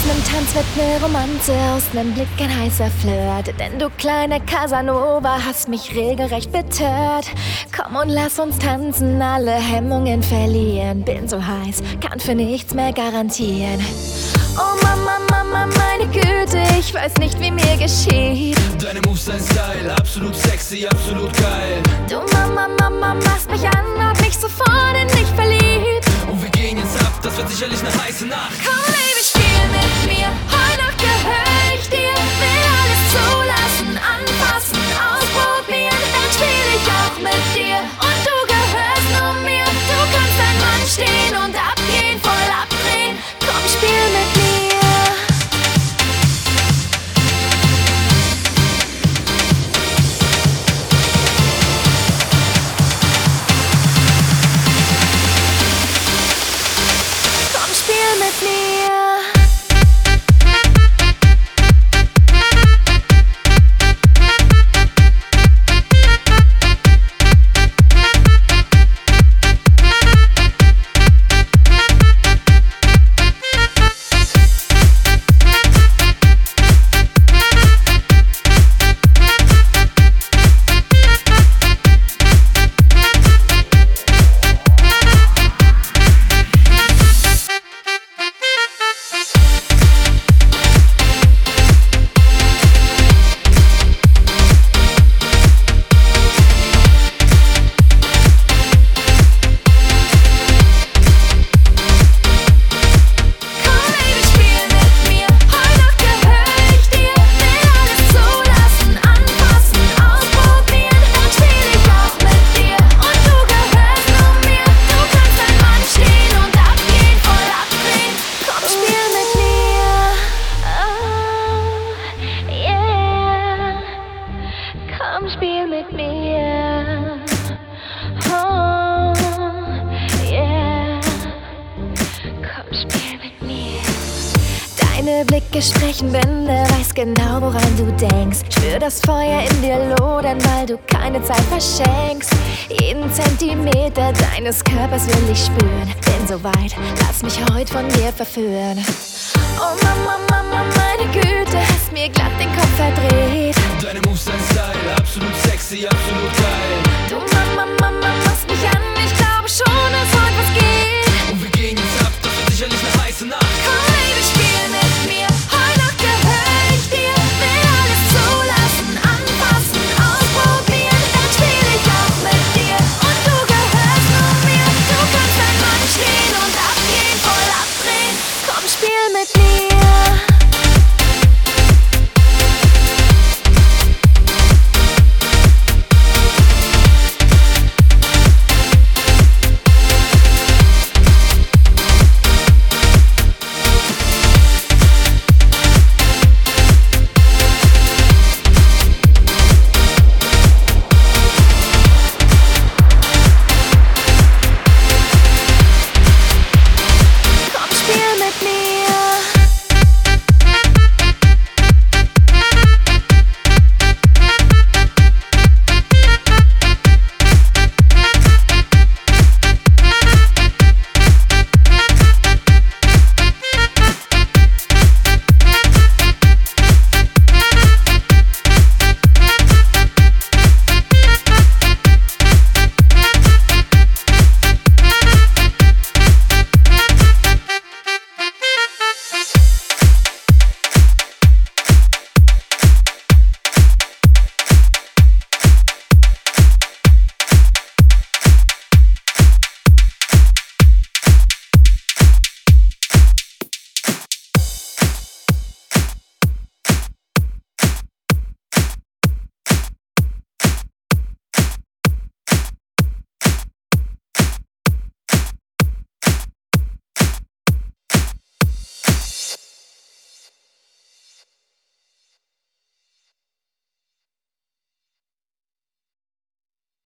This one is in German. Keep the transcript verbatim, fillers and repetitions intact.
nem Tanz wird ne Romanze, aus nem Blick ein heißer Flirt. Denn du kleine Casanova hast mich regelrecht betört. Komm und lass uns tanzen, alle Hemmungen verlieren. Bin so heiß, kann für nichts mehr garantieren. Oh Mama, Mama, meine Güte, ich weiß nicht, wie mir geschieht. Deine Moves, dein Style, absolut sexy, absolut geil. Du Mama, Mama, machst mich an, hab mich sofort in dich verliebt. Und wir gehen jetzt ab, das wird sicherlich ne heiße Nacht. Komm Baby, spiel mit mir, heute Nacht gehör ich dir. Will alles zulassen, anfassen, ausprobieren. Dann spiel ich auch mit dir und du gehörst nur mir. Du kannst ein Mann stehen und abgehen, voll abdrehen. Komm, spiel mit mir. Komm, spiel mit mir. Komm, spiel mit mir. Oh, yeah. Komm, spiel mit mir. Deine Blicke sprechen Bände, weiß genau, woran du denkst. Spür das Feuer in dir lodern, weil du keine Zeit verschenkst. Jeden Zentimeter deines Körpers will ich spüren. Bin so weit, lass mich heute von dir verführen. Oh Mama, Mama, meine Güte, hast mir glatt den Kopf verdreht. Deine Moves, dein Style, absolut sexy, absolut geil. Du Mama, Mama, machst mich an, ich glaube schon, dass heute was geht. Und wir gehen jetzt ab, das wird sicherlich ne heiße Nacht. Komm Baby, spiel mit mir, heute Nacht gehör ich dir. Will alles zulassen, anfassen, ausprobieren. Dann spiel ich auch mit dir und du gehörst nur mir. Du kannst ein Mann stehen und abgehen, voll abdrehen. Komm, spiel mit mir.